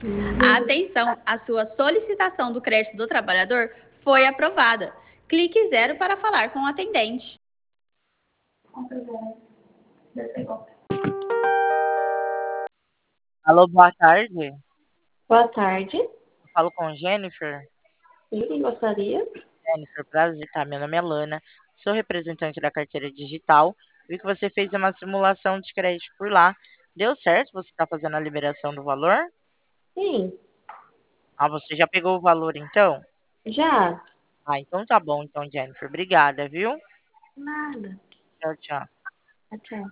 Atenção, a sua solicitação do crédito do trabalhador foi aprovada. Clique 0 para falar com o atendente. Alô, boa tarde. Eu Boa tarde. falo com Jennifer. Sim, quem gostaria? Jennifer, prazer, tá? Meu nome é Lana. Sou representante da carteira digital. Vi que você fez uma simulação de crédito por lá. Deu certo? Você está fazendo a liberação do valor? Sim, Ah, você já pegou o valor então? já. Ah, então tá bom, então, Jennifer. Obrigada, viu? Nada. Tchau, tchau. Tchau.